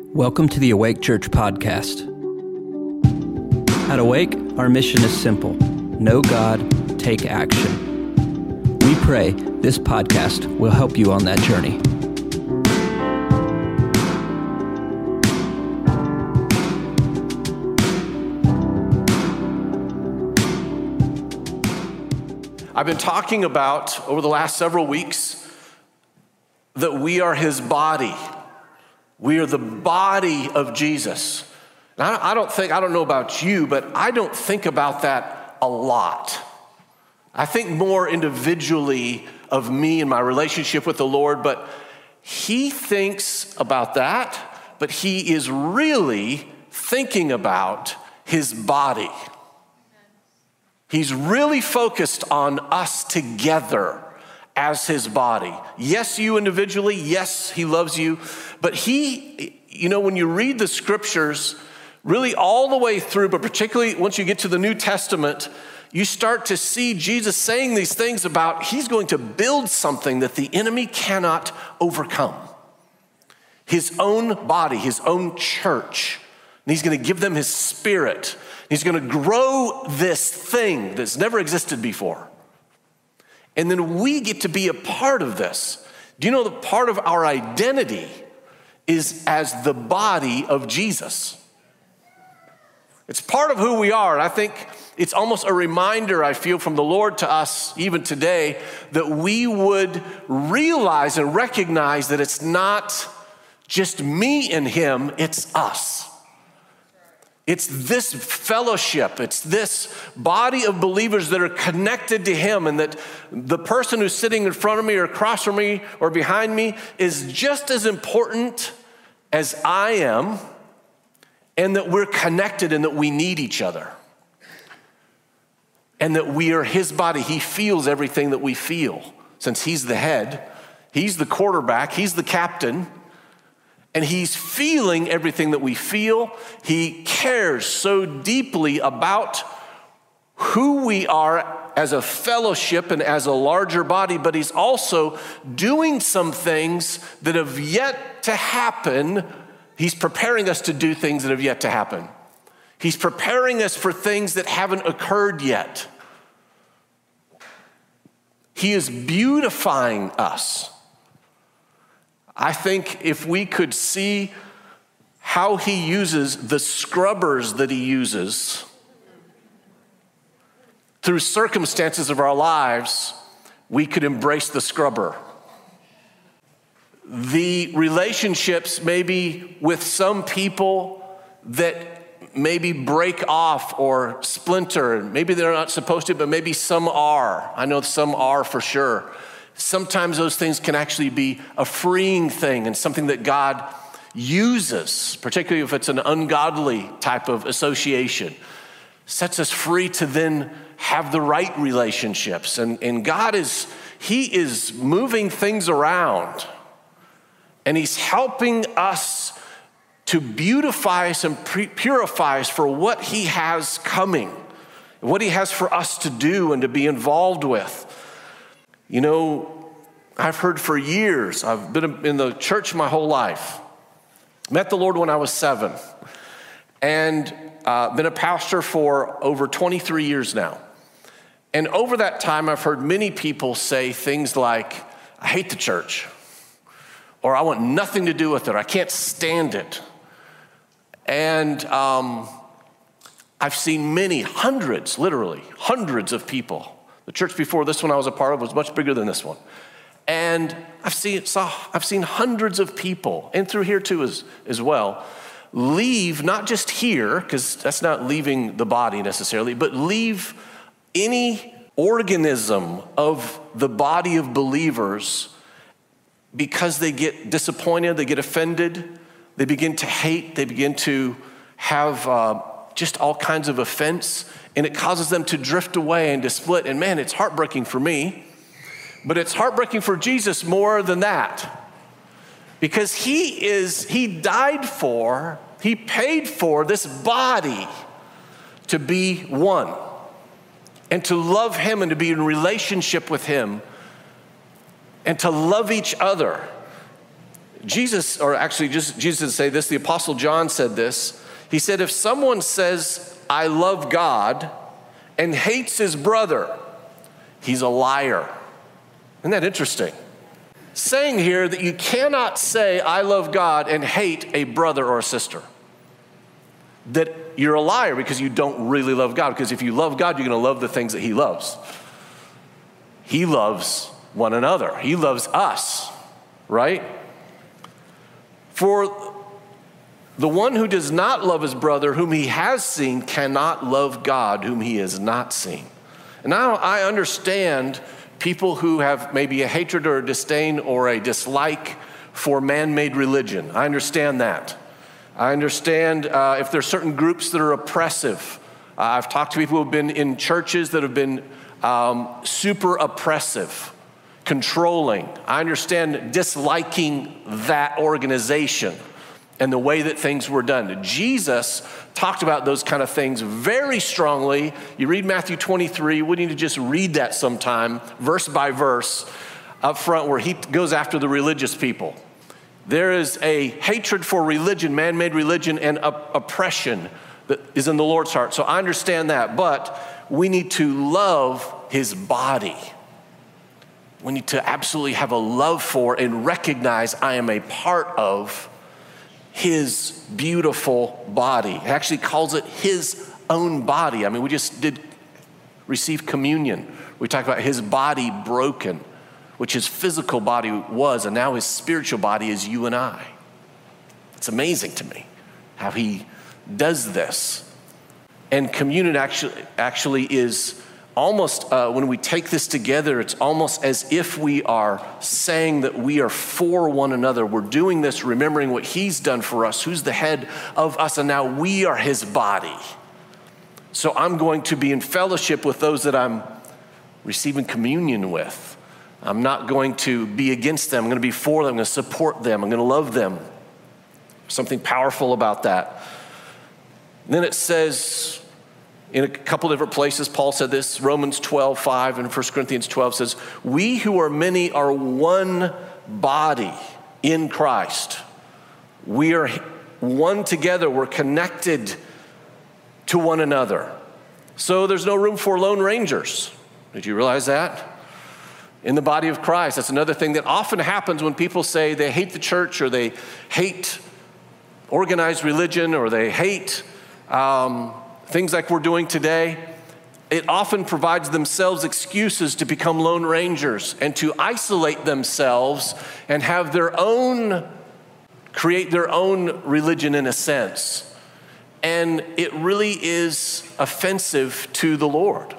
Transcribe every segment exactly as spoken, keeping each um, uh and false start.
Welcome to the Awake Church podcast. At Awake, our mission is simple: know God, take action. We pray this podcast will help you on that journey. I've been talking about, over the last several weeks, that we are his body. We are the body of Jesus. And I don't think, I don't know about you, but I don't think about that a lot. I think more individually of me and my relationship with the Lord, but he thinks about that, but he is really thinking about his body. He's really focused on us together as his body. Yes, you individually, yes, he loves you, but he, you know, when you read the scriptures, really all the way through, but particularly once you get to the New Testament, you start to see Jesus saying these things about he's going to build something that the enemy cannot overcome. His own body, his own church. And he's going to give them his spirit. He's going to grow this thing that's never existed before. And then we get to be a part of this. Do you know that part of our identity is as the body of Jesus? It's part of who we are. And I think it's almost a reminder, I feel, from the Lord to us even today, that we would realize and recognize that it's not just me and him, it's us. It's this fellowship, it's this body of believers that are connected to him, and that the person who's sitting in front of me or across from me or behind me is just as important as I am, and that we're connected and that we need each other. And that we are his body. He feels everything that we feel. Since he's the head, he's the quarterback, he's the captain, and he's feeling everything that we feel. He cares so deeply about who we are as a fellowship and as a larger body, but he's also doing some things that have yet to happen. He's preparing us to do things that have yet to happen. He's preparing us for things that haven't occurred yet. He is beautifying us. I think if we could see how he uses the scrubbers that he uses through circumstances of our lives, we could embrace the scrubber. The relationships maybe with some people that maybe break off or splinter, maybe they're not supposed to, but maybe some are. I know some are for sure. Sometimes those things can actually be a freeing thing and something that God uses, particularly if it's an ungodly type of association, sets us free to then have the right relationships. And, and God is, he is moving things around, and he's helping us to beautify us and purify us for what he has coming, what he has for us to do and to be involved with. You know, I've heard for years, I've been in the church my whole life, met the Lord when I was seven, and uh, been a pastor for over twenty-three years now. And over that time, I've heard many people say things like, I hate the church, or I want nothing to do with it, or I can't stand it. And um, I've seen many, hundreds, literally, hundreds of people. The church before this one I was a part of was much bigger than this one. And I've seen saw, I've seen hundreds of people, and through here too as, as well, leave, not just here, because that's not leaving the body necessarily, but leave any organism of the body of believers because they get disappointed, they get offended, they begin to hate, they begin to have uh, just all kinds of offense, and it causes them to drift away and to split. And man, it's heartbreaking for me, but it's heartbreaking for Jesus more than that, because he is, he died for, he paid for this body to be one and to love him and to be in relationship with him and to love each other. Jesus, or actually just Jesus didn't say this, the Apostle John said this. He said, if someone says, I love God, and hates his brother, he's a liar. Isn't that interesting? Saying here that you cannot say, I love God, and hate a brother or a sister. That you're a liar because you don't really love God. Because if you love God, you're going to love the things that he loves. He loves one another. He loves us, right? For the one who does not love his brother whom he has seen cannot love God whom he has not seen. And now I understand people who have maybe a hatred or a disdain or a dislike for man-made religion. I understand that. I understand uh, if there are certain groups that are oppressive. Uh, I've talked to people who have been in churches that have been um, super oppressive, controlling. I understand disliking that organization and the way that things were done. Jesus talked about those kind of things very strongly. You read Matthew twenty-three, we need to just read that sometime, verse by verse, up front where he goes after the religious people. There is a hatred for religion, man-made religion, and op- oppression that is in the Lord's heart. So I understand that, but we need to love his body. We need to absolutely have a love for and recognize I am a part of his beautiful body. It actually calls it his own body. I mean, we just did receive communion. We talked about his body broken, which his physical body was, and now his spiritual body is you and I. It's amazing to me how he does this. And communion actually, actually is almost, uh, when we take this together, it's almost as if we are saying that we are for one another. We're doing this remembering what he's done for us, who's the head of us, and now we are his body. So I'm going to be in fellowship with those that I'm receiving communion with. I'm not going to be against them. I'm going to be for them. I'm going to support them. I'm going to love them. Something powerful about that. And then it says, in a couple different places, Paul said this, Romans twelve five and First Corinthians twelve says, we who are many are one body in Christ. We are one together. We're connected to one another. So there's no room for lone rangers. Did you realize that? In the body of Christ. That's another thing that often happens when people say they hate the church or they hate organized religion or they hate um, things like we're doing today. It often provides themselves excuses to become lone rangers and to isolate themselves and have their own, create their own religion in a sense. And it really is offensive to the Lord.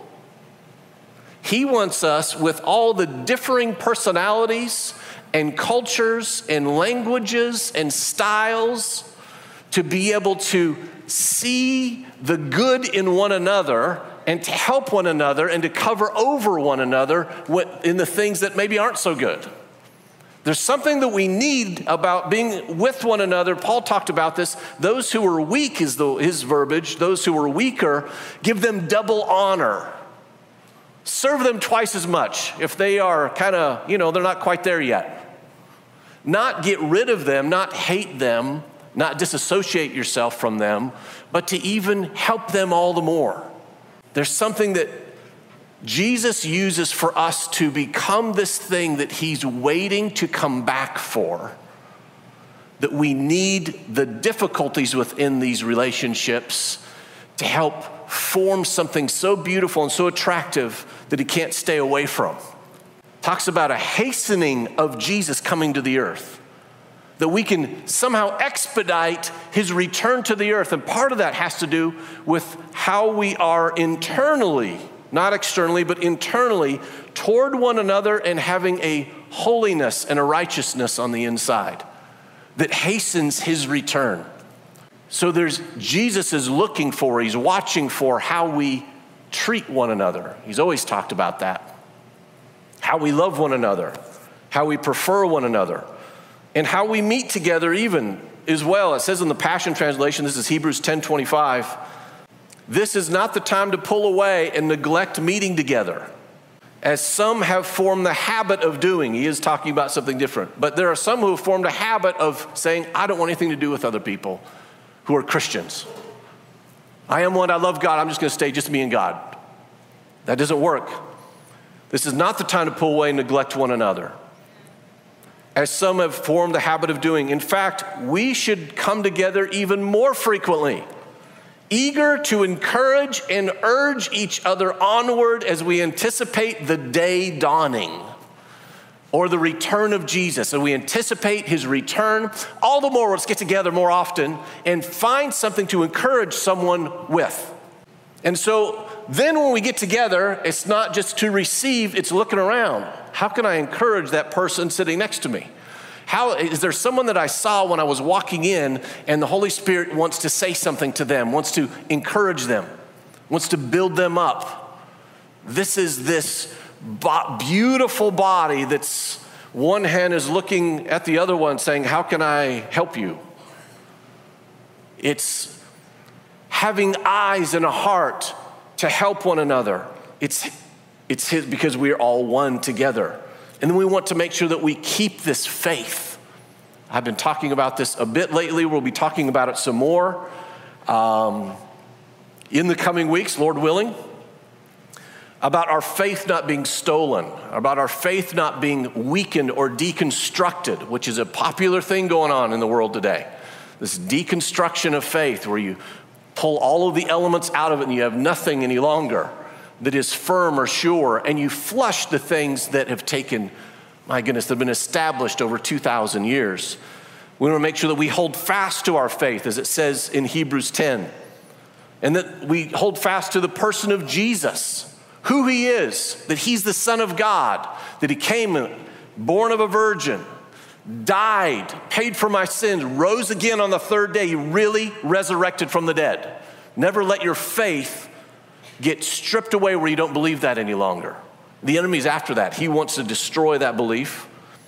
He wants us with all the differing personalities and cultures and languages and styles to be able to see the good in one another and to help one another and to cover over one another in the things that maybe aren't so good. There's something that we need about being with one another. Paul talked about this. Those who are weak is the, his verbiage. Those who are weaker, give them double honor. Serve them twice as much if they are kind of, you know, they're not quite there yet. Not get rid of them, not hate them, not disassociate yourself from them, but to even help them all the more. There's something that Jesus uses for us to become this thing that he's waiting to come back for, that we need the difficulties within these relationships to help form something so beautiful and so attractive that he can't stay away from. Talks about a hastening of Jesus coming to the earth, that we can somehow expedite his return to the earth. And part of that has to do with how we are internally, not externally, but internally toward one another and having a holiness and a righteousness on the inside that hastens his return. So there's, Jesus is looking for, he's watching for how we treat one another. He's always talked about that. How we love one another, how we prefer one another, and how we meet together even as well. It says in the Passion Translation, this is Hebrews ten twenty-five, this is not the time to pull away and neglect meeting together. as some have formed the habit of doing. He is talking about something different. But there are some who have formed a habit of saying, I don't want anything to do with other people who are Christians. I am one, I love God, I'm just gonna stay just me and God. That doesn't work. This is not the time to pull away and neglect one another, as some have formed the habit of doing. In fact, we should come together even more frequently, eager to encourage and urge each other onward as we anticipate the day dawning, or the return of Jesus. And we anticipate his return. All the more, let's get together more often and find something to encourage someone with. And so then when we get together, it's not just to receive, it's looking around. How can I encourage that person sitting next to me? How, is there someone that I saw when I was walking in and the Holy Spirit wants to say something to them, wants to encourage them, wants to build them up? This is this bo- beautiful body that's one hand is looking at the other one saying, how can I help you? It's having eyes and a heart to help one another. It's, it's his, because we're all one together. And then we want to make sure that we keep this faith. I've been talking about this a bit lately. We'll be talking about it some more um, in the coming weeks, Lord willing, about our faith not being stolen, about our faith not being weakened or deconstructed, which is a popular thing going on in the world today. This deconstruction of faith where you pull all of the elements out of it and you have nothing any longer that is firm or sure, and you flush the things that have taken, my goodness, that have been established over two thousand years. We want to make sure that we hold fast to our faith, as it says in Hebrews ten, and that we hold fast to the person of Jesus, who he is, that he's the Son of God, that he came born of a virgin, died, paid for my sins, rose again on the third day. He really resurrected from the dead. Never let your faith get stripped away where you don't believe that any longer. The enemy's after that. He wants to destroy that belief.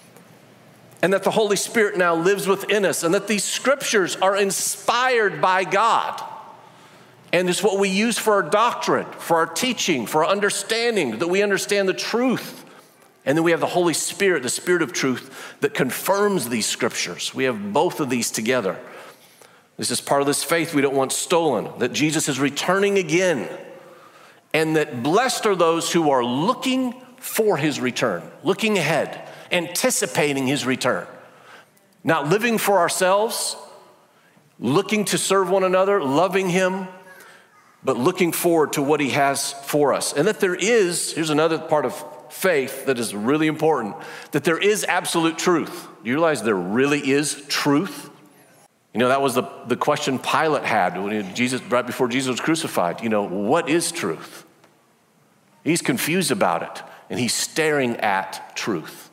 And that the Holy Spirit now lives within us, and that these scriptures are inspired by God. And it's what we use for our doctrine, for our teaching, for our understanding, that we understand the truth. And then we have the Holy Spirit, the Spirit of truth, that confirms these scriptures. We have both of these together. This is part of this faith we don't want stolen, that Jesus is returning again, and that blessed are those who are looking for his return, looking ahead, anticipating his return. Not living for ourselves, looking to serve one another, loving him, but looking forward to what he has for us. And that there is, here's another part of faith that is really important, that there is absolute truth. Do you realize there really is truth? You know, that was the, the question Pilate had when Jesus, right before Jesus was crucified. You know, what is truth? He's confused about it, and he's staring at truth.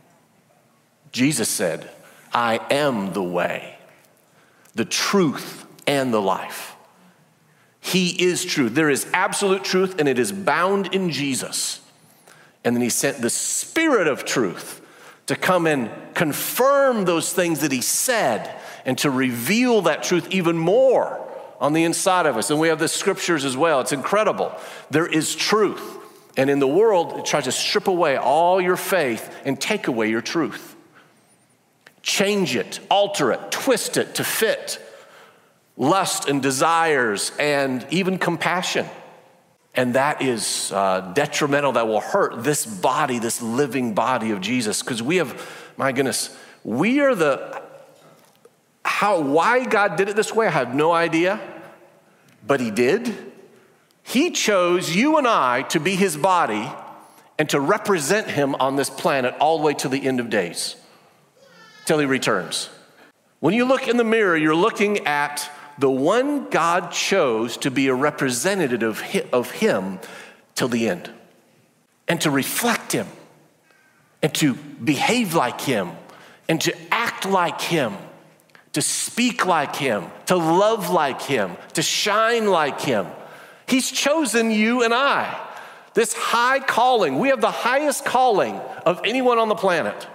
Jesus said, I am the way, the truth, and the life. He is truth. There is absolute truth, and it is bound in Jesus. And then he sent the Spirit of truth to come and confirm those things that he said and to reveal that truth even more on the inside of us. And we have the scriptures as well. It's incredible. There is truth. And in the world, it tries to strip away all your faith and take away your truth. Change it, alter it, twist it to fit lust and desires and even compassion. And that is uh, detrimental. That will hurt this body, this living body of Jesus. Because we have, my goodness, we are the, how, why God did it this way, I have no idea. But he did. He chose you and I to be his body and to represent him on this planet all the way to the end of days, till he returns. When you look in the mirror, you're looking at the one God chose to be a representative of him till the end, and to reflect him, and to behave like him, and to act like him, to speak like him, to love like him, to shine like him. He's chosen you and I. This high calling, we have the highest calling of anyone on the planet.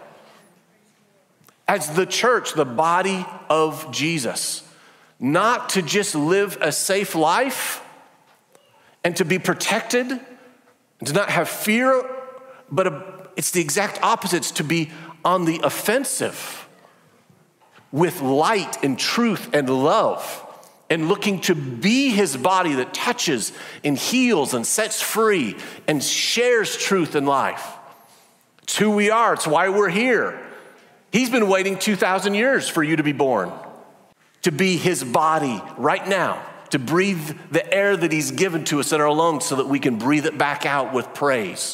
As the church, the body of Jesus. Not to just live a safe life and to be protected and to not have fear but a, it's the exact opposite. It's to be on the offensive with light and truth and love, and looking to be his body that touches and heals and sets free and shares truth and life. It's who we are. It's why we're here. He's been waiting two thousand years for you to be born, to be his body right now, to breathe the air that he's given to us in our lungs so that we can breathe it back out with praise.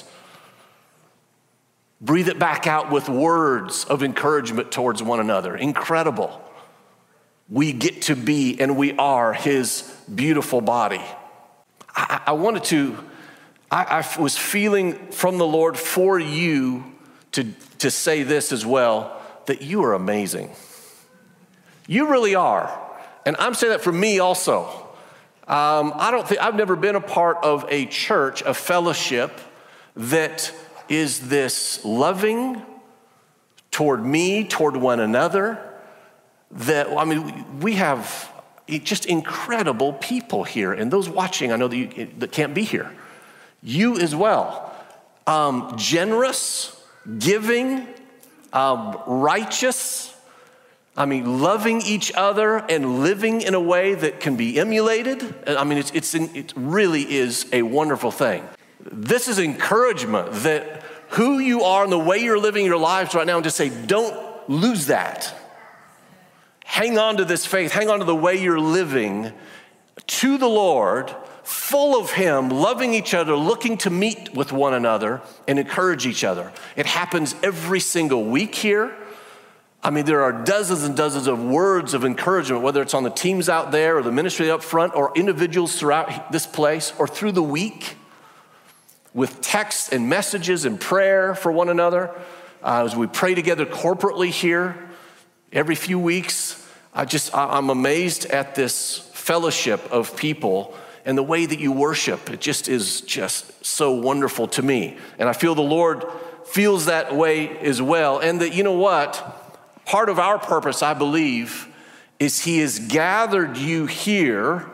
Breathe it back out with words of encouragement towards one another. Incredible. We get to be and we are his beautiful body. I, I wanted to, I, I was feeling from the Lord for you to, to say this as well, that you are amazing. You really are. And I'm saying that for me also. Um, I don't think, I've never been a part of a church, a fellowship that is this loving toward me, toward one another. That, I mean, we have just incredible people here, and those watching, I know that, you, that can't be here. You as well. Um, generous, giving, um, righteous. I mean, loving each other and living in a way that can be emulated. I mean, it's, it's it really is a wonderful thing. This is encouragement that who you are and the way you're living your lives right now, and just say, don't lose that. Hang on to this faith. Hang on to the way you're living to the Lord, full of him, loving each other, looking to meet with one another and encourage each other. It happens every single week here. I mean, there are dozens and dozens of words of encouragement, whether it's on the teams out there or the ministry up front or individuals throughout this place or through the week with texts and messages and prayer for one another. Uh, as we pray together corporately here, every few weeks, I just, I'm amazed at this fellowship of people and the way that you worship. It just is just so wonderful to me. And I feel the Lord feels that way as well. And that, you know what? Part of our purpose, I believe, is he has gathered you here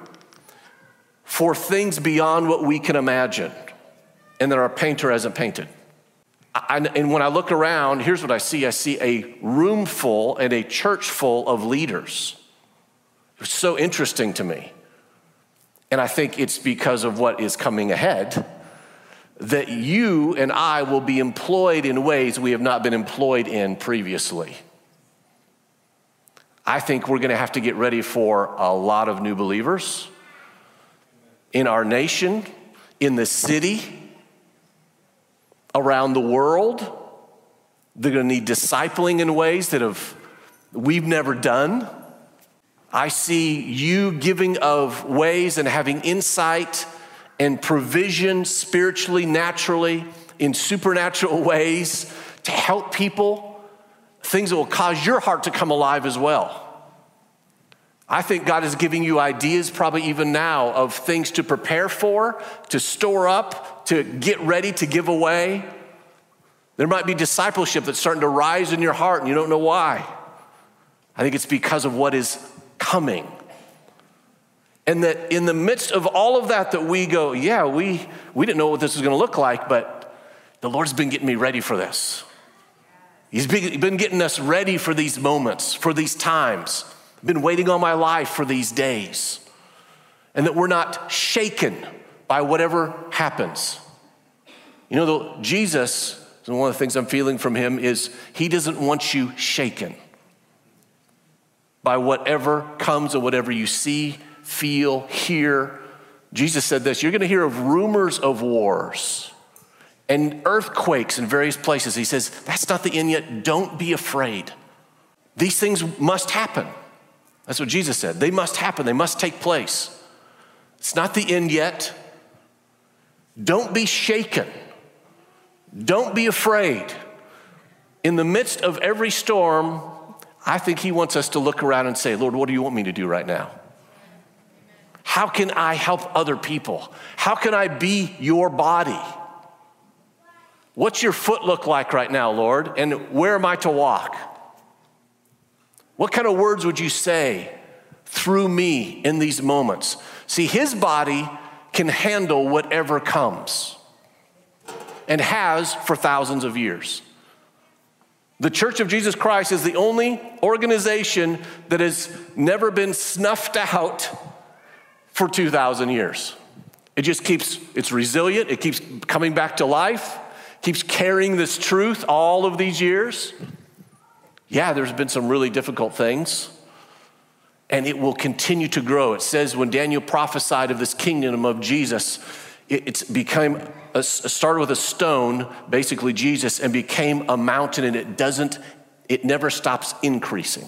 for things beyond what we can imagine and that our painter hasn't painted. I, and when I look around, here's what I see. I see a room full and a church full of leaders. It's so interesting to me. And I think it's because of what is coming ahead that you and I will be employed in ways we have not been employed in previously. I think we're going to have to get ready for a lot of new believers in our nation, in the city, around the world. They're going to need discipling in ways that have we've never done. I see you giving of ways and having insight and provision spiritually, naturally, in supernatural ways to help people, things that will cause your heart to come alive as well. I think God is giving you ideas probably even now of things to prepare for, to store up, to get ready to give away. There might be discipleship that's starting to rise in your heart and you don't know why. I think it's because of what is coming. And that in the midst of all of that, that we go, yeah, we, we didn't know what this was going to look like, but the Lord's been getting me ready for this. He's been getting us ready for these moments, for these times. Been waiting on my life for these days. And that we're not shaken by whatever happens. You know, the, Jesus, one of the things I'm feeling from him is he doesn't want you shaken by whatever comes or whatever you see, feel, hear. Jesus said this, you're gonna hear of rumors of wars and earthquakes in various places. He says, that's not the end yet. Don't be afraid. These things must happen. That's what Jesus said. They must happen. They must take place. It's not the end yet. Don't be shaken. Don't be afraid. In the midst of every storm, I think he wants us to look around and say, Lord, what do you want me to do right now? How can I help other people? How can I be your body? What's your foot look like right now, Lord? And where am I to walk? What kind of words would you say through me in these moments? See, his body can handle whatever comes. and has for thousands of years. The Church of Jesus Christ is the only organization that has never been snuffed out for two thousand years. It just keeps, it's resilient, it keeps coming back to life, keeps carrying this truth all of these years. Yeah, there's been some really difficult things, and it will continue to grow. It says when Daniel prophesied of this kingdom of Jesus, it, it's became, a, it started with a stone, basically Jesus, and became a mountain, and it doesn't, it never stops increasing.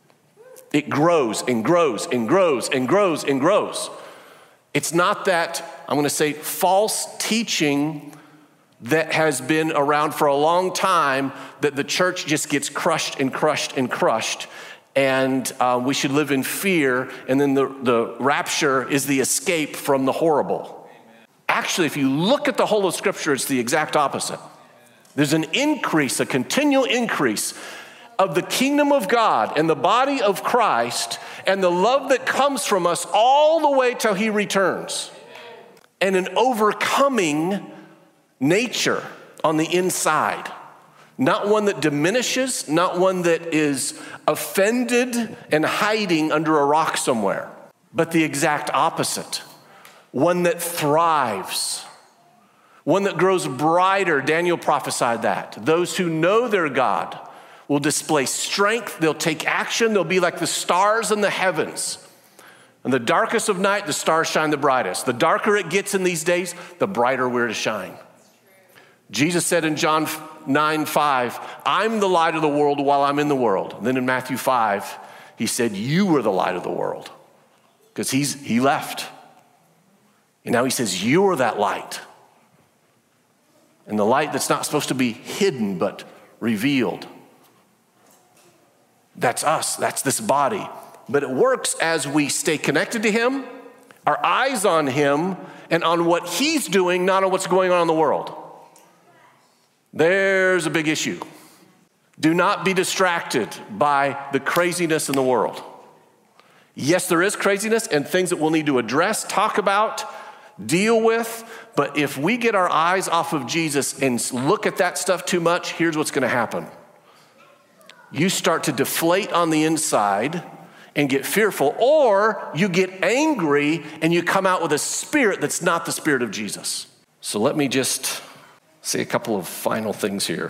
It grows and grows and grows and grows and grows. It's not that, I'm gonna say, false teaching that has been around for a long time that the church just gets crushed and crushed and crushed, and uh, we should live in fear, and then the, the rapture is the escape from the horrible. Actually, if you look at the whole of Scripture, it's the exact opposite. There's an increase, a continual increase of the kingdom of God and the body of Christ and the love that comes from us all the way till he returns, and an overcoming nature on the inside, not one that diminishes, not one that is offended and hiding under a rock somewhere, but the exact opposite, one that thrives, one that grows brighter. Daniel prophesied that. Those who know their God will display strength, they'll take action, they'll be like the stars in the heavens. In the darkest of night, the stars shine the brightest. The darker it gets in these days, the brighter we're to shine. Jesus said in John nine five, I'm the light of the world while I'm in the world. And then in Matthew five, he said, you are the light of the world. Because he's he left. And now he says, you are that light. And the light that's not supposed to be hidden, but revealed. That's us, that's this body. But it works as we stay connected to him, our eyes on him, and on what he's doing, not on what's going on in the world. There's a big issue. Do not be distracted by the craziness in the world. Yes, there is craziness and things that we'll need to address, talk about, deal with, but if we get our eyes off of Jesus and look at that stuff too much, here's what's gonna happen. You start to deflate on the inside and get fearful, or you get angry and you come out with a spirit that's not the spirit of Jesus. So let me just say a couple of final things here.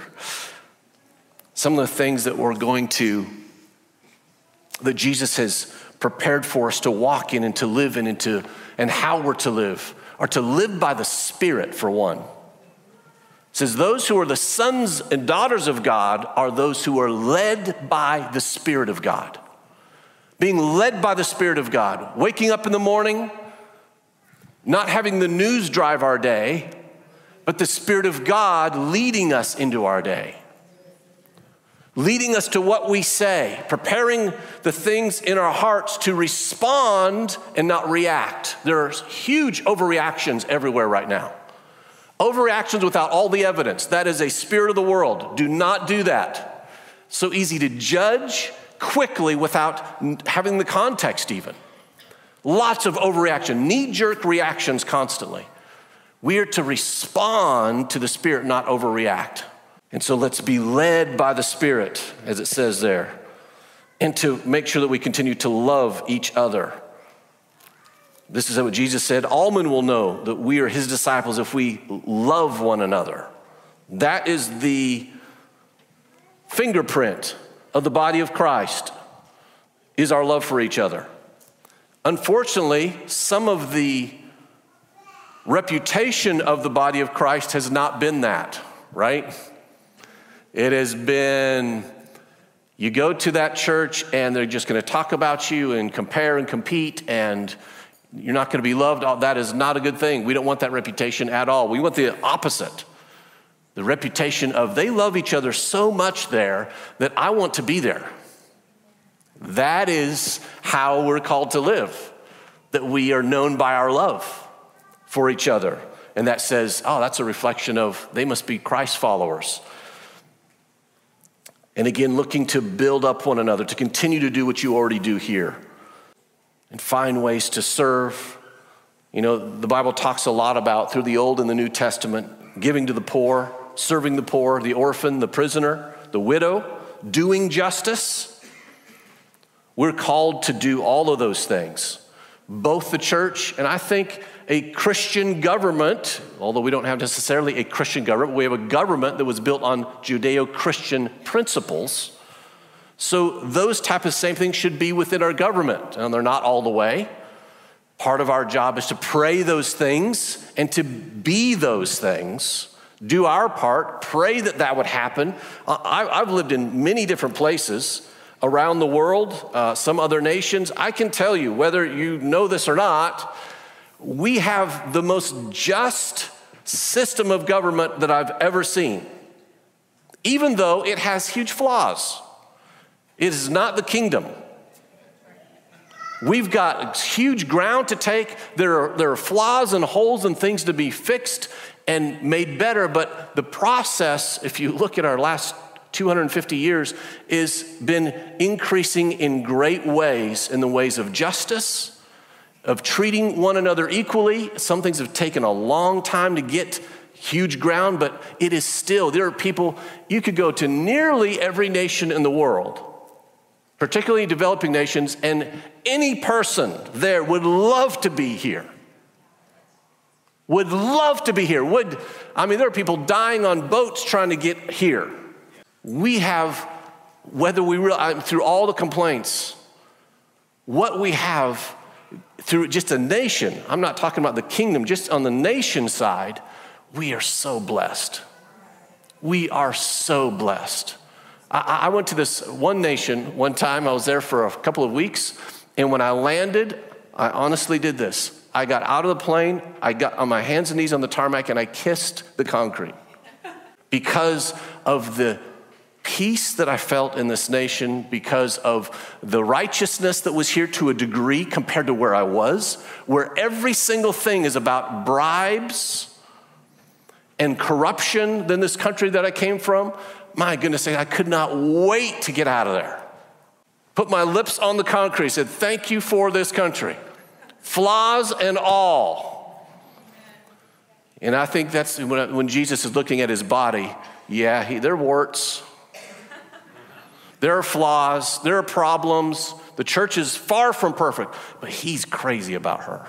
Some of the things that we're going to, that Jesus has prepared for us to walk in and to live in and to, and how we're to live, are to live by the Spirit, for one. It says, those who are the sons and daughters of God are those who are led by the Spirit of God. Being led by the Spirit of God, waking up in the morning, not having the news drive our day, but the Spirit of God leading us into our day, leading us to what we say, preparing the things in our hearts to respond and not react. There are huge overreactions everywhere right now. Overreactions without all the evidence. That is a spirit of the world. Do not do that. So easy to judge quickly without having the context even. Lots of overreaction, knee-jerk reactions constantly. We are to respond to the Spirit, not overreact. And so let's be led by the Spirit, as it says there, and to make sure that we continue to love each other. This is what Jesus said, all men will know that we are his disciples if we love one another. That is the fingerprint of the body of Christ, is our love for each other. Unfortunately, some of the reputation of the body of Christ has not been that, right? It has been, you go to that church and they're just going to talk about you and compare and compete, and you're not going to be loved. That is not a good thing. We don't want that reputation at all. We want the opposite. The reputation of they love each other so much there that I want to be there. That is how we're called to live, that we are known by our love for each other. And that says, oh, that's a reflection of they must be Christ followers. And again, looking to build up one another, to continue to do what you already do here and find ways to serve. You know, the Bible talks a lot about, through the Old and the New Testament, giving to the poor, serving the poor, the orphan, the prisoner, the widow, doing justice. We're called to do all of those things. Both the church and I think a Christian government, although we don't have necessarily a Christian government, we have a government that was built on Judeo-Christian principles. So those type of same things should be within our government, and they're not all the way. Part of our job is to pray those things and to be those things, do our part, pray that that would happen. I, I've lived in many different places around the world, uh, some other nations. I can tell you, whether you know this or not, we have the most just system of government that I've ever seen, even though it has huge flaws. It is not the kingdom. We've got huge ground to take. There are, there are flaws and holes and things to be fixed and made better, but the process, if you look at our last two hundred fifty years, has been increasing in great ways in the ways of justice, of treating one another equally. Some things have taken a long time to get huge ground, but it is still, there are people, you could go to nearly every nation in the world, particularly developing nations, and any person there would love to be here. Would love to be here. Would, I mean, there are people dying on boats trying to get here. We have, whether we realize, through all the complaints, what we have through just a nation, I'm not talking about the kingdom, just on the nation side, we are so blessed. We are so blessed. I, I went to this one nation one time. I was there for a couple of weeks, and when I landed, I honestly did this. I got out of the plane, I got on my hands and knees on the tarmac, and I kissed the concrete because of the peace that I felt in this nation, because of the righteousness that was here to a degree compared to where I was, where every single thing is about bribes and corruption than this country that I came from. My goodness, I could not wait to get out of there. Put my lips on the concrete, said, thank you for this country, flaws and all. And I think that's when, when Jesus is looking at his body, yeah, he, there are warts. There are flaws, there are problems. The church is far from perfect, but he's crazy about her.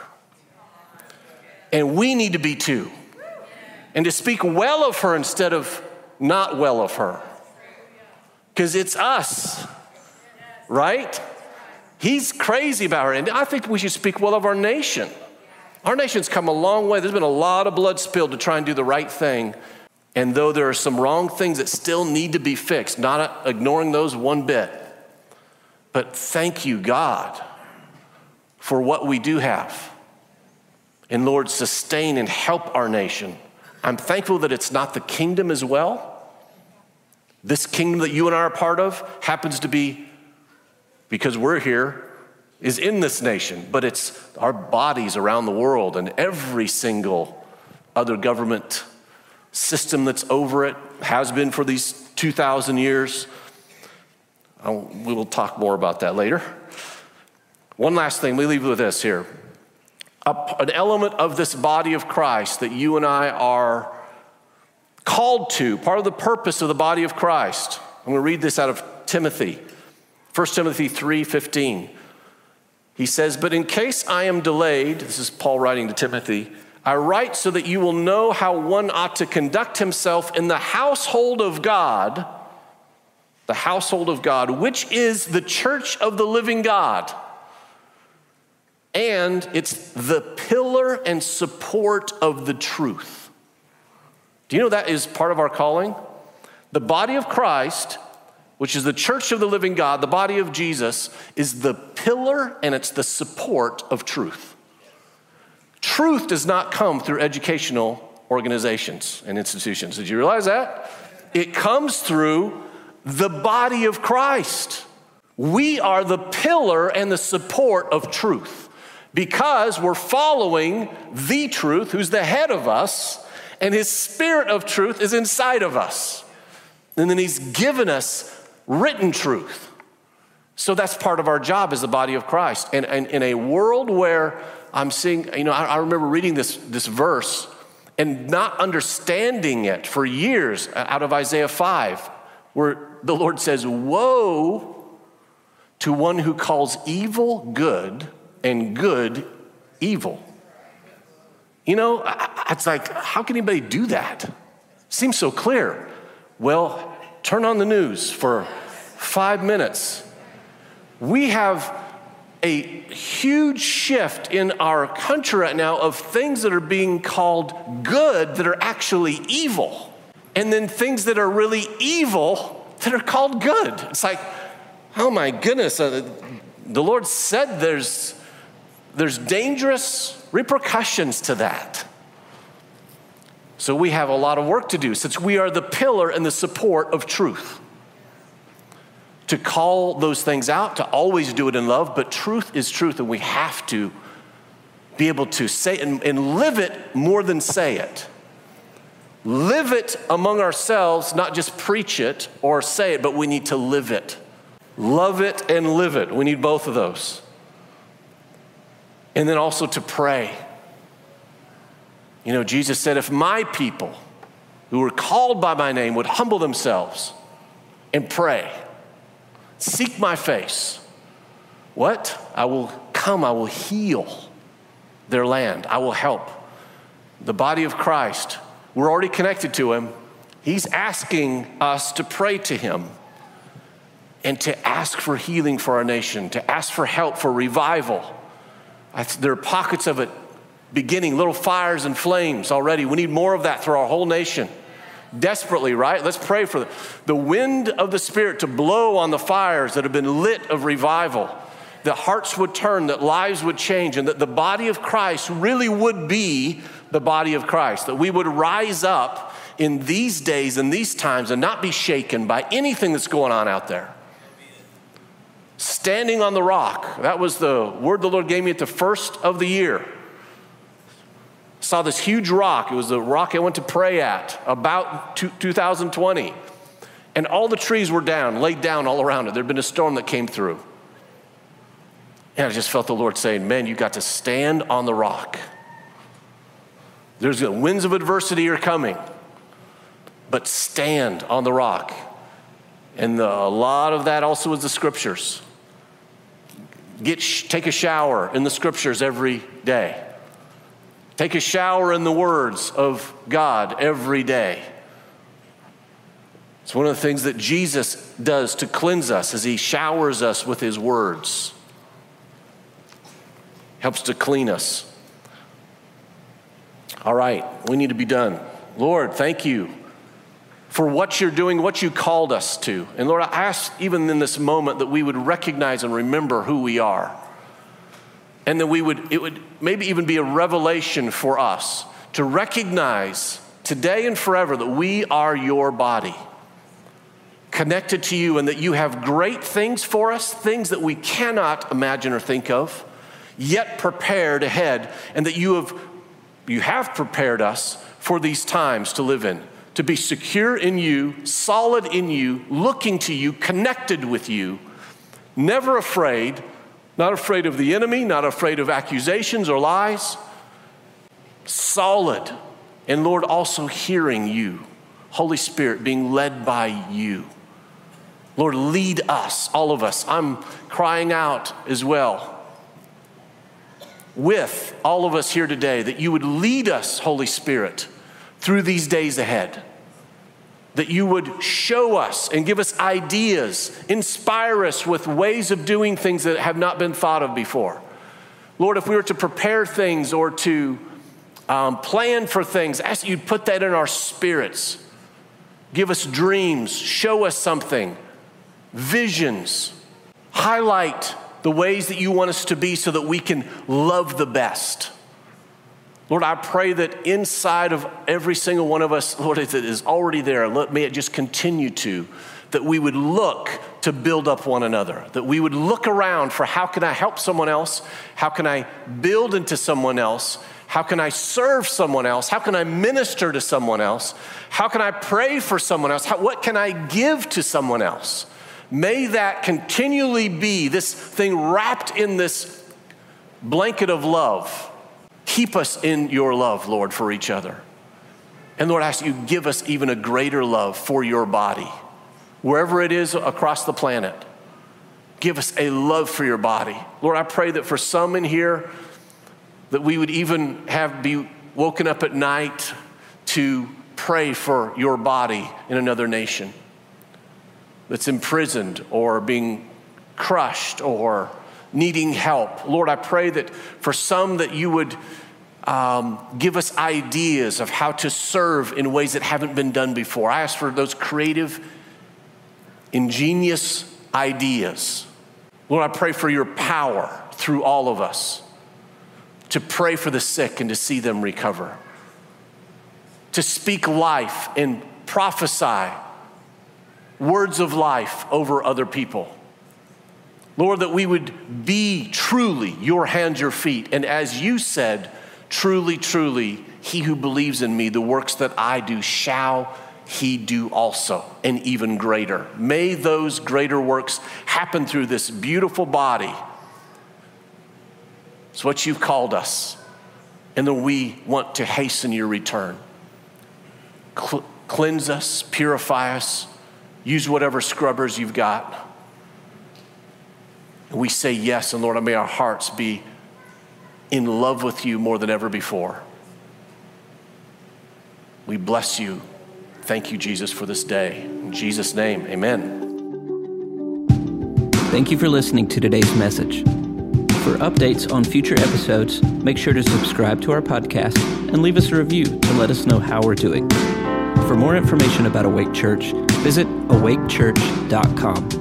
And we need to be too. And to speak well of her instead of not well of her. Because it's us, right? He's crazy about her. And I think we should speak well of our nation. Our nation's come a long way. There's been a lot of blood spilled to try and do the right thing. And though there are some wrong things that still need to be fixed, not ignoring those one bit, but thank you, God, for what we do have. And Lord, sustain and help our nation. I'm thankful that it's not the kingdom as well. This kingdom that you and I are a part of happens to be, because we're here, is in this nation, but it's our bodies around the world and every single other government system that's over it, has been for these two thousand years. I'll, we will talk more about that later. One last thing, we leave with this here. A, an element of this body of Christ that you and I are called to, part of the purpose of the body of Christ. I'm going to read this out of Timothy, First Timothy three fifteen. He says, but in case I am delayed, this is Paul writing to Timothy, I write so that you will know how one ought to conduct himself in the household of God, the household of God, which is the church of the living God. And it's the pillar and support of the truth. Do you know that is part of our calling? The body of Christ, which is the church of the living God, the body of Jesus, is the pillar and it's the support of truth. Truth does not come through educational organizations and institutions. Did you realize that? It comes through the body of Christ. We are the pillar and the support of truth because we're following the truth, who's the head of us, and his spirit of truth is inside of us. And then he's given us written truth. So that's part of our job as the body of Christ. And, and in a world where I'm seeing, you know, I, I remember reading this, this verse, and not understanding it for years out of Isaiah five, where the Lord says, woe to one who calls evil good and good evil. You know, it's like, how can anybody do that? Seems so clear. Well, turn on the news for five minutes. We have a huge shift in our country right now of things that are being called good that are actually evil. And then things that are really evil that are called good. It's like, oh my goodness, uh, the Lord said there's, there's dangerous repercussions to that. So we have a lot of work to do since we are the pillar and the support of truth. To call those things out, to always do it in love, but truth is truth, and we have to be able to say it and, and live it more than say it. Live it among ourselves, not just preach it or say it, but we need to live it. Love it and live it. We need both of those. And then also to pray. You know, Jesus said, if my people who are called by my name would humble themselves and pray, seek my face, what? I will come, I will heal their land. I will help. The body of Christ, we're already connected to him. He's asking us to pray to him and to ask for healing for our nation, to ask for help for revival. There are pockets of it beginning, little fires and flames already. We need more of that through our whole nation. Desperately, right? Let's pray for the, the wind of the Spirit to blow on the fires that have been lit of revival, that hearts would turn, that lives would change, and that the body of Christ really would be the body of Christ, that we would rise up in these days and these times and not be shaken by anything that's going on out there. Standing on the rock. That was the word the Lord gave me at the first of the year. Saw this huge rock. It was the rock I went to pray at about two thousand twenty. And all the trees were down, laid down all around it. There'd been a storm that came through. And I just felt the Lord saying, man, you got to stand on the rock. There's the winds of adversity are coming, but stand on the rock. And the, a lot of that also is the scriptures. Get, take a shower in the scriptures every day. Take a shower in the words of God every day. It's one of the things that Jesus does to cleanse us as he showers us with his words. Helps to clean us. All right, we need to be done. Lord, thank you for what you're doing, what you called us to. And Lord, I ask even in this moment that we would recognize and remember who we are. And that we would, it would maybe even be a revelation for us to recognize today and forever that we are your body, connected to you, and that you have great things for us, things that we cannot imagine or think of, yet prepared ahead, and that you have, you have prepared us for these times to live in, to be secure in you, solid in you, looking to you, connected with you, never afraid, not afraid of the enemy, not afraid of accusations or lies, solid. And Lord, also hearing you, Holy Spirit, being led by you. Lord, lead us, all of us. I'm crying out as well with all of us here today that you would lead us, Holy Spirit, through these days ahead. That you would show us and give us ideas, inspire us with ways of doing things that have not been thought of before. Lord, if we were to prepare things or to um, plan for things, ask that you'd put that in our spirits. Give us dreams, show us something, visions, highlight the ways that you want us to be so that we can love the best. Lord, I pray that inside of every single one of us, Lord, it is already there. Let may it just continue to, that we would look to build up one another, that we would look around for how can I help someone else? How can I build into someone else? How can I serve someone else? How can I minister to someone else? How can I pray for someone else? How, what can I give to someone else? May that continually be this thing wrapped in this blanket of love. Keep us in your love, Lord, for each other. And Lord, I ask you, give us even a greater love for your body. Wherever it is across the planet, give us a love for your body. Lord, I pray that for some in here, that we would even have be woken up at night to pray for your body in another nation that's imprisoned or being crushed or needing help. Lord, I pray that for some that you would um, give us ideas of how to serve in ways that haven't been done before. I ask for those creative, ingenious ideas. Lord, I pray for your power through all of us to pray for the sick and to see them recover, to speak life and prophesy words of life over other people. Lord, that we would be truly your hands, your feet. And as you said, truly, truly, he who believes in me, the works that I do shall he do also, and even greater. May those greater works happen through this beautiful body. It's what you've called us. And then we want to hasten your return. Cl- cleanse us, purify us, use whatever scrubbers you've got. And we say yes, and Lord, may our hearts be in love with you more than ever before. We bless you. Thank you, Jesus, for this day. In Jesus' name, amen. Thank you for listening to today's message. For updates on future episodes, make sure to subscribe to our podcast and leave us a review to let us know how we're doing. For more information about Awake Church, visit awake church dot com.